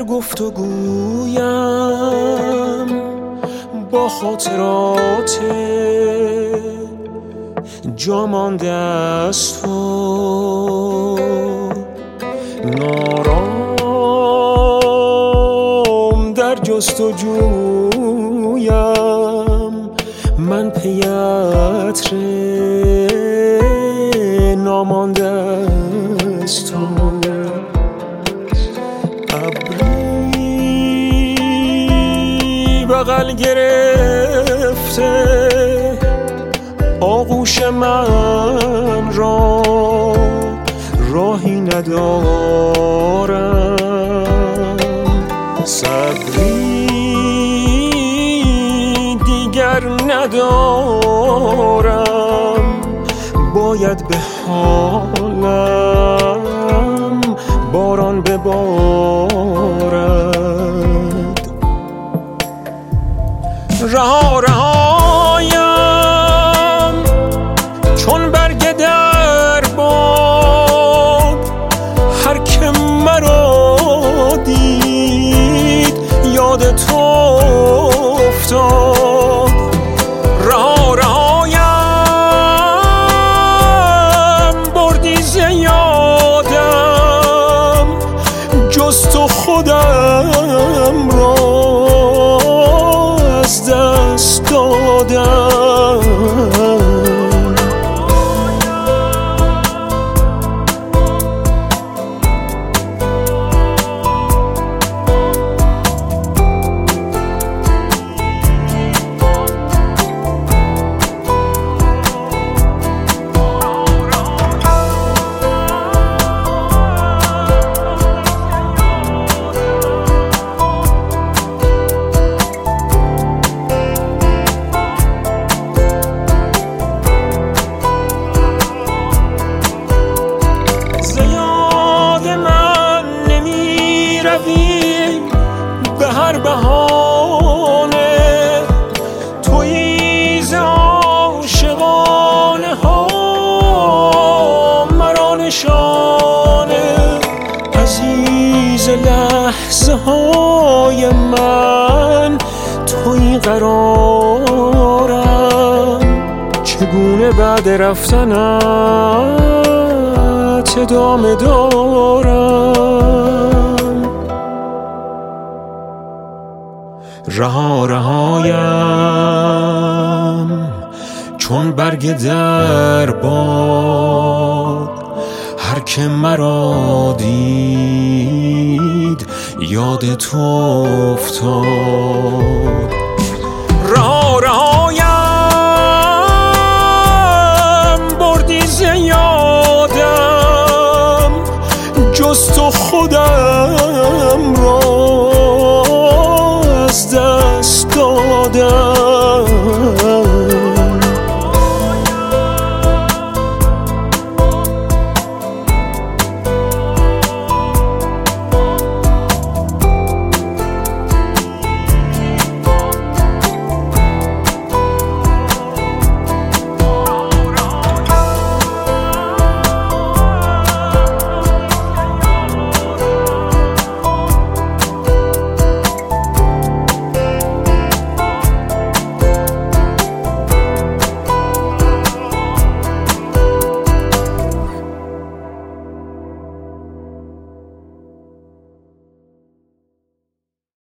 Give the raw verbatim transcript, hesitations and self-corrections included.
گفتگویم با خاطرات جا مانده از تو، نارام در جستجویم من پی عطر نامانده از تو. ابری بغل گرفته آغوش من را، راهی ندارم، صبری دیگر ندارم، باید به حالم باران ببارد. رها رهایم چون برگ در باد، هر که مرا دید یاد تو افتاد. رها رهایم بردی ز یادم، جز تو خودم را از دست دادم. به هر بهانه تویی ز عاشقانه ها مرا نشانه، عزیز لحظه های من تویی قرارم. چگونه بعد رفتنت ادامه دارم. رها رهایم چون برگ در باد، هر که مرا دید یاد تو افتاد. رها